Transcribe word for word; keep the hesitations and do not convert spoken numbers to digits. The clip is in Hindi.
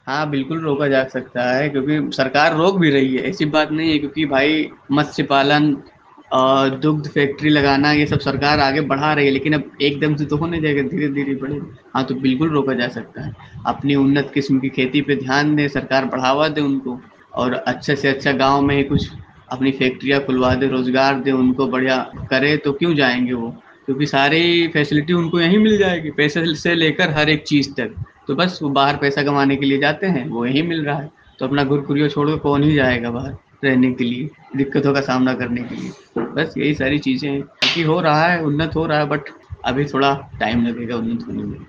हाँ, बिल्कुल रोका जा सकता है, क्योंकि सरकार रोक भी रही है, ऐसी बात नहीं है, क्योंकि भाई मत्स्य पालन और दुग्ध फैक्ट्री लगाना ये सब सरकार आगे बढ़ा रही है, लेकिन अब एकदम से तो हो नहीं जाएगा, धीरे धीरे बढ़ेगा। हाँ, तो बिल्कुल रोका जा सकता है। अपनी उन्नत किस्म की खेती पे ध्यान दें, सरकार बढ़ावा दे उनको, और अच्छे से अच्छा गांव में ही कुछ अपनी फैक्ट्रियां खुलवा दे, रोजगार दे उनको, बढ़िया करे, तो क्यों जाएंगे वो? क्योंकि सारी फैसिलिटी उनको यहीं मिल जाएगी, पैसे से लेकर हर एक चीज तक। तो बस वो बाहर पैसा कमाने के लिए जाते हैं, वो यहीं मिल रहा है। तो अपना गुरकुरियो छोड़ के कौन ही जाएगा बाहर रहने के लिए, दिक्कतों का सामना करने के लिए? बस यही सारी चीजें हैं। बाकी हो रहा है, उन्नत हो रहा है, बट अभी थोड़ा टाइम लगेगा उन्नत होने में।